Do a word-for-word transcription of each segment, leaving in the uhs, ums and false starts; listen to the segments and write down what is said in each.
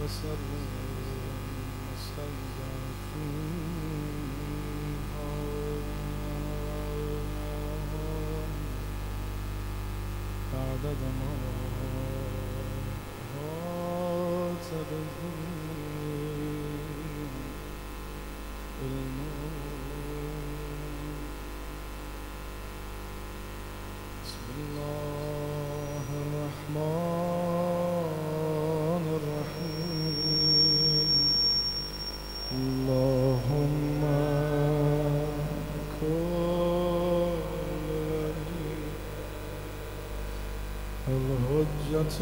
سر مستضعفینها بعدد ما هات بسم الله الرحمن الرحيم اللهم كن الحجة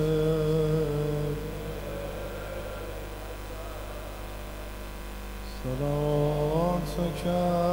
صلاتك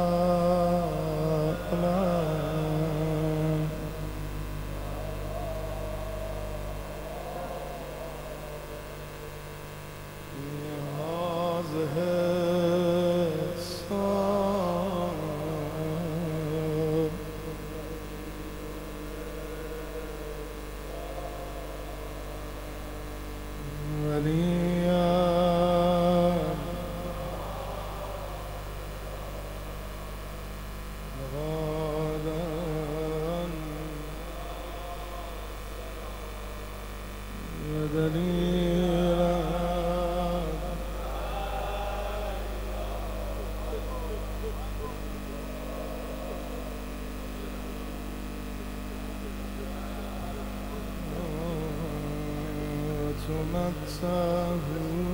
تمتعه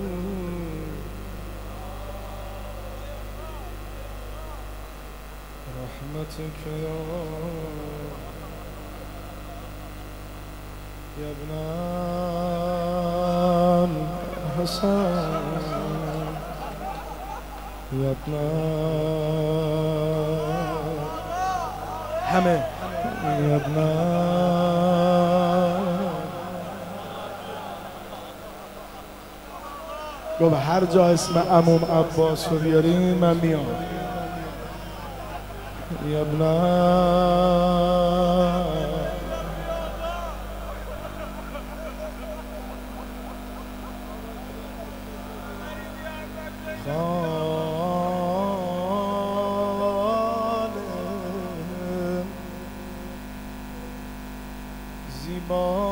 رحمتك يا يا ابن الحسن يا ابن همه يا ابن گفت هر جا اسم عموم عباس رو بیاریم من میام یا ابن خال زیبا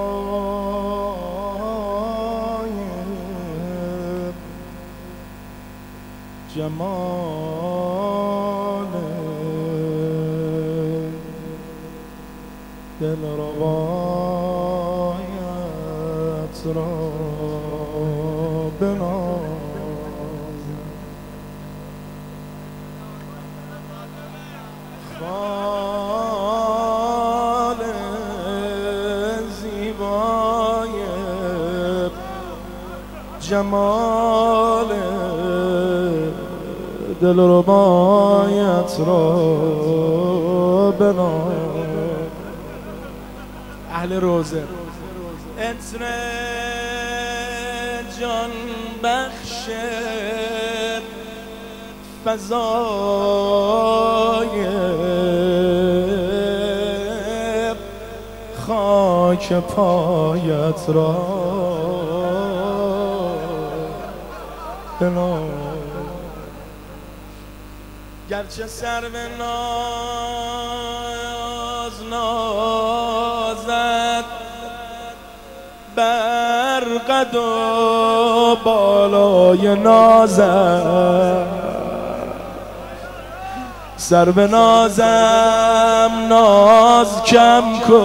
جمال دل روایت را بناز خال زیبای جمال دل ربایت را بنا اهل روزه عطر جان بخش فضای خاک پایت را بنا گرچه سر به ناز نازد بر قد و بالای نازم سر به نازم ناز کم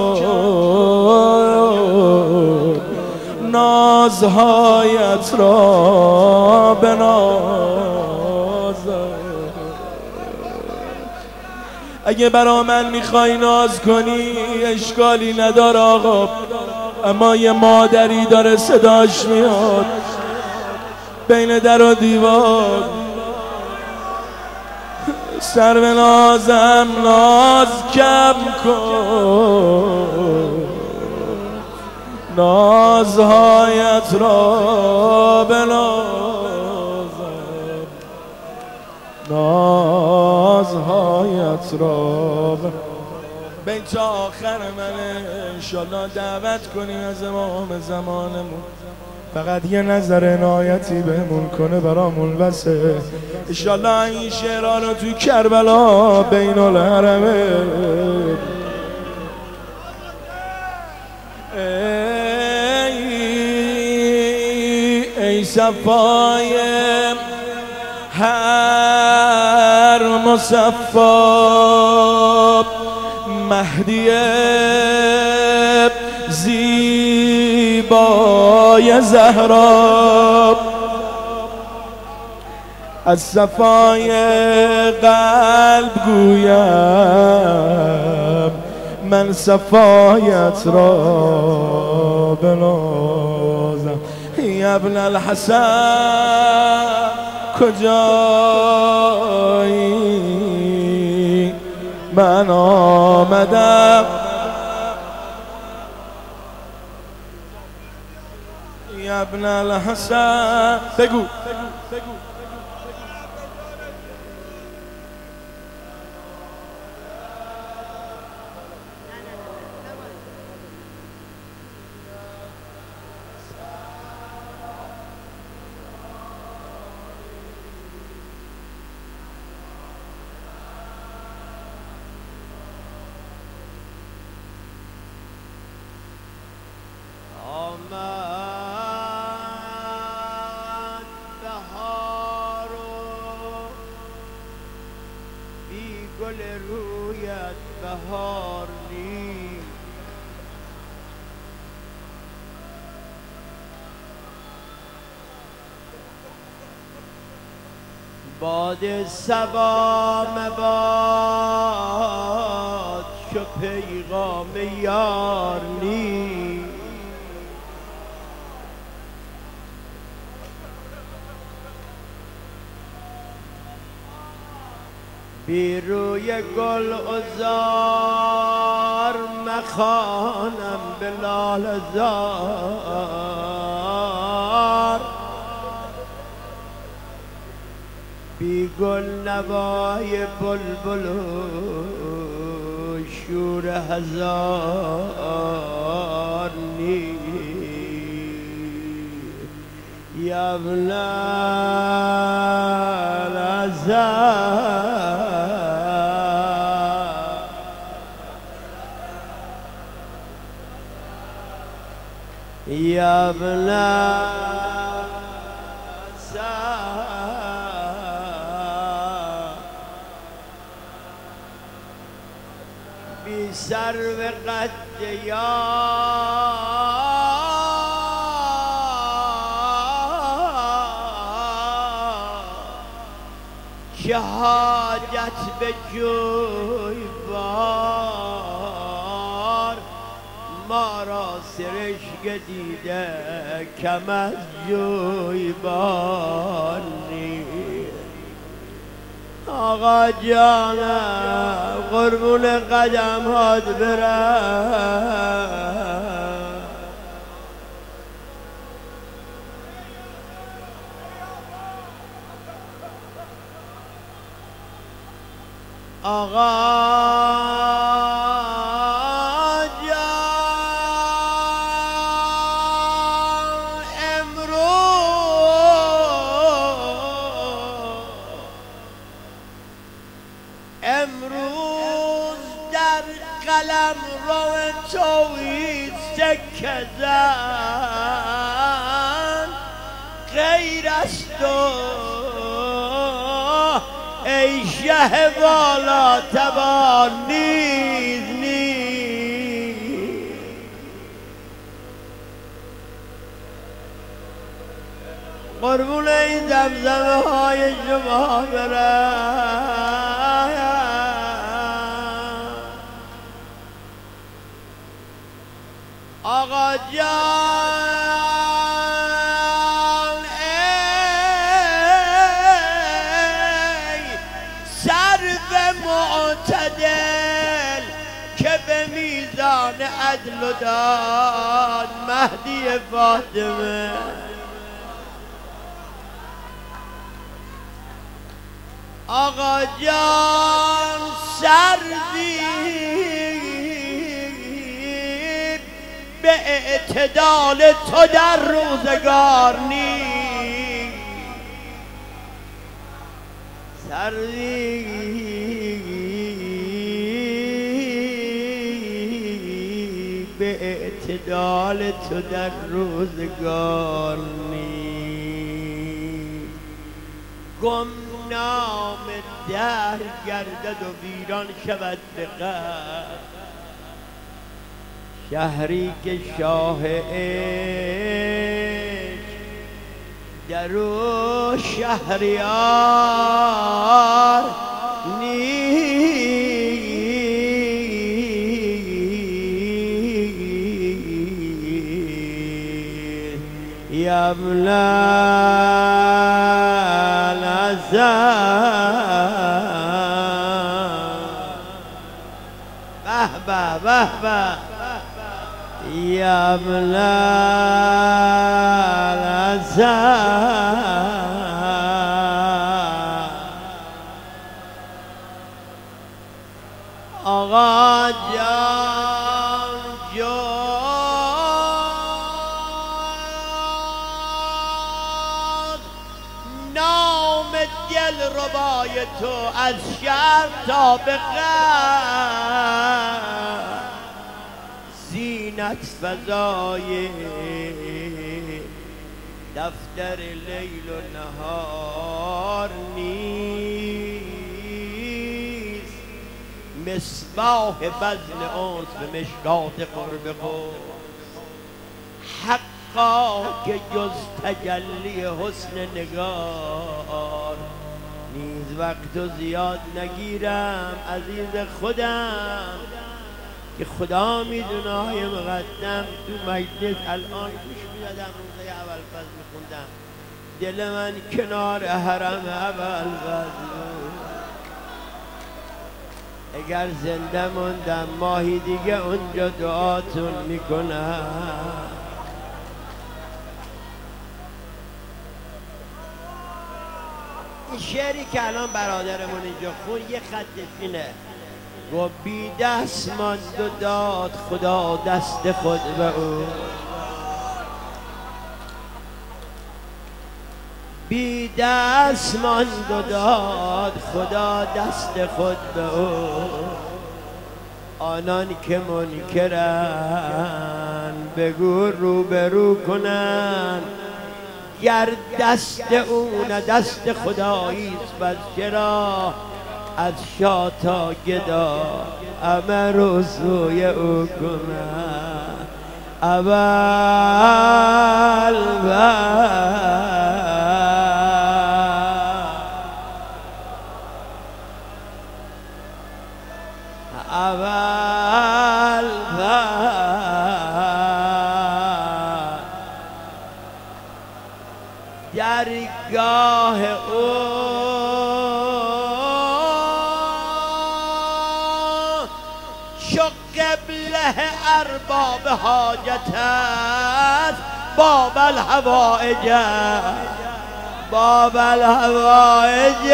کن نازهایت را بنازم اگه برا من میخوای ناز کنی اشکالی نداره آقا اما یه مادری داره صداش میاد بین در و دیوار سر به نازم ناز کم کن نازهایت را بنازم نازهایت را به تا آخر من انشالله دعوت کنیم از امام زمانمون فقط یه نظر عنایتی بهمون کنه برامون بسه. انشالله این شعرها رو توی کربلا بین الحرمه ای صفای هر مصفا مهدی زیبای زهرا از صفای قلب گویم من صفایت را بنازم. یا ابن الحسن کجایی من آمدم یا ابن الحسن بگو گل رویت بهار نیست باد صبا مباد چو پیغام یار نیست بی روی گل عذار مخوانم به لاله زار بی گل نوای بلبل و شور هزار نیست یا ابن الحسن یا ابن بی سرو قد چه حاجت به جویبار ما را سرشک دیده کم از جویبار نیست آقا جانم قربون قدم هات برم آقا امروز در قلم رو توحید سکه زن غیر از تو ای شه والا تبار نیز نیز قربون این زمزمه های شما برم آقا جان ای سرو معتدل که به میزان عدل و داد مهدی فاطمه آقا جان سردی به اعتدال تو در روزگار نیست. سروی به اعتدال تو در روزگار نیست. گمنام دهر گردد و ویران شود به قهر، شهری که شاه عشق در او شهریار نیست. یبلا به به به به یا بلال آقا جان جان نام دل ربای تو از شهر تا به غرب، زینت فضای دفتر لیل و نهار نیست. مصباح بزن انس به مشکات قرب خود، حقا که جز تجلی حسن نگار نیز وقت و زیاد نگیرم عزیز خودم که خدا میدونه های مقدم تو مجلس الان گوش میدادم روزه اول فضل میخوندم، دل من کنار حرم اول فضل. اگر زنده موندم ماهی دیگه اونجا دعاتون میکنم. این شعری که الان برادرمون اینجا خون یه خطش اینه، و بی دست ماند و داد خدا دست خود به او، بی دست ماند و داد خدا دست خود به او. آنان که منکرن بگو رو به رو کنن، گر دست او نه دست خداییست بس چرا از شاه تا گدا امر و سوی او کنن. اول اول درگاه او شو قبله ارباب حاجت است، باب الحوائج باب الحوائج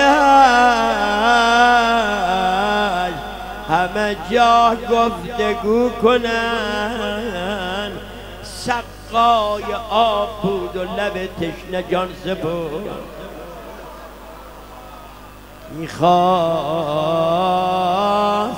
همه جا گفتگو کنن. سقای آب بود و لب تشنه جان سپرد، میخواست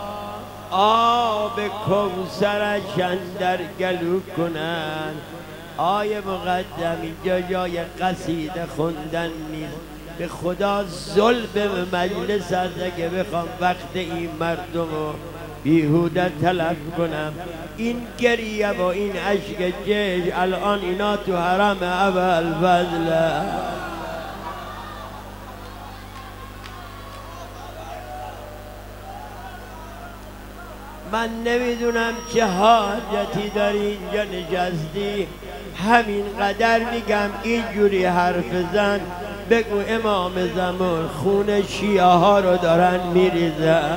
آب کوثرش اندر گلو کنن. آیه مقدم اینجا جای قصیده خوندن نیست، به خدا ظلم مجلس است اگه بخوام وقت این مردم رو بیهوده تلف کنم. این گریه و این عشق جش الان اینا تو حرم اول فضله. من نمیدونم چه حاجتی داری اینجا نشستی، همین قدر میگم اینجوری حرف زن بگو امام زمان خون شیعه ها رو دارن میریزن.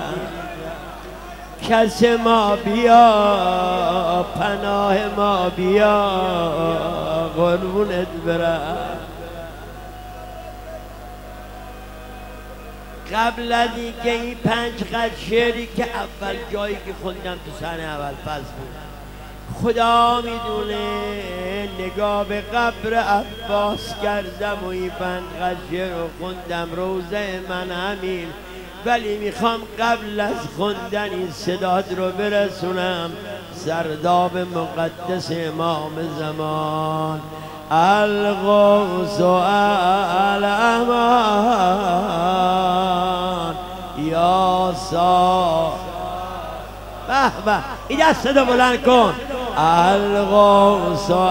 کس ما بیا پناه ما بیا قربونت برم. قبل از اینکه این پنج خط شعری که اول جایی که خوندم تو سن اول فصل بود خدا میدونه نگاه به قبر عباس کردم و این بند غجه رو خوندم، روزه من همین، ولی میخوام قبل از خوندن این صداد رو برسونم سرداب مقدس امام زمان الغوث و الامان یا سا به به این دست رو بلند کن الغوث و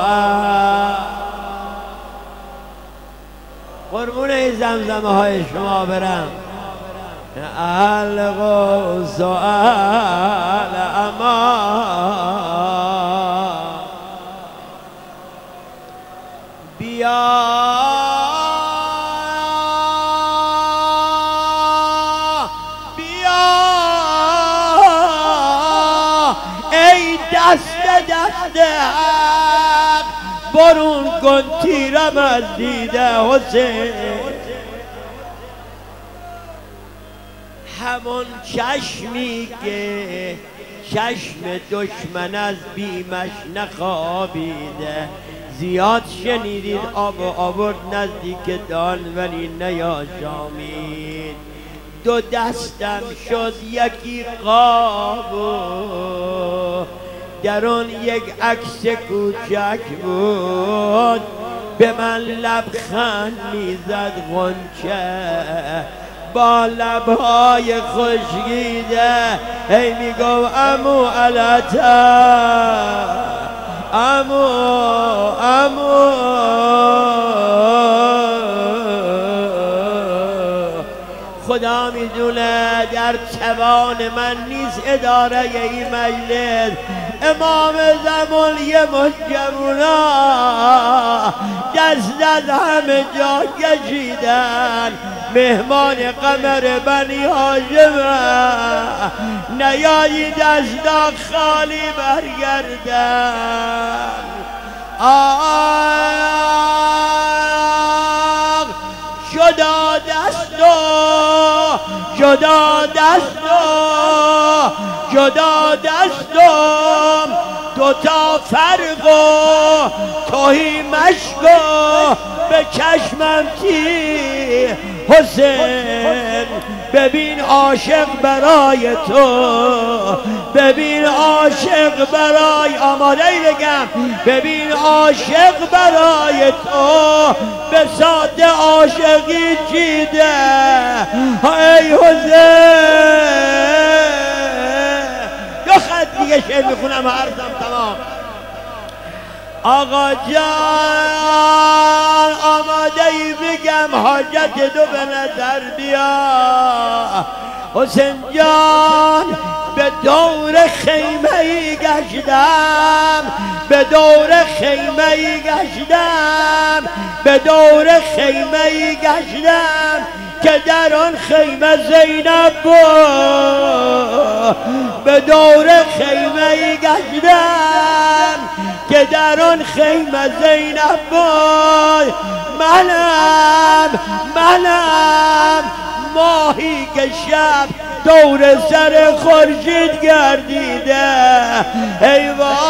قربون زمزمه های شما برم الغوث و الامان بیا بیا ای دست دست حق برون کن تیرم از دیده حسین، همون چشمی که چشم دشمن از بیمش نخوابیده، زیاد شنیدید آب و آورد نزدیک دان ولی نیاشامید، دو دستم شد یکی قاب و در آن یک عکس کوچک بود، به من لبخند میزد غنچه با لبهای خشکیده، هی میگو امو علتا امو امو خدا میدونه در توان من نیست اداره این مجلس، امام زمان یه مجمونا دست از همه جا کشیدن، مهمان قمر بنی هاشم نیایی دستا خالی برگردن، آه جدا دستا جدا دستا جدا دستم دوتا فرق و توهی مشکو به چشمم تی حسین، ببین عاشق برای تو، ببین عاشق برای آماده ای بگم، ببین عاشق برای تو به ساده عاشقی چیده، ای حسین دو خط دیگه شعر میخونم عرضم تمام. آقا جان آماده ای بگم حاجت دو به نظر بیا، حسین جان به دور خیمه ای گشتم، به دور خیمه ای گشتم، به دور خیمه ای گشتم که در آن خیمه زینب بود، به دور خیمه ای گشتم که در آن خیمه زینب بود، منم منم ماهی که شب دور سر خورشید گردیده، ای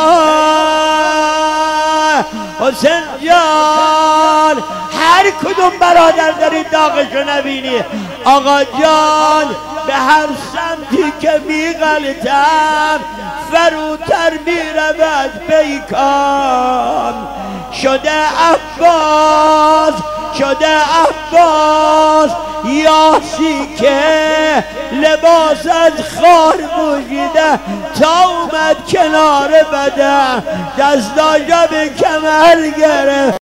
وای حسین جان هر کدوم برادر داری داغشو نبینی، آقا جان به هر سمتی که میغلطم فروتر میرود پیکان، شده عباس شده عباس یاسی که لباس از خار پوشیده تا اومد کنار بدن، دستاشو به کمر گرفت.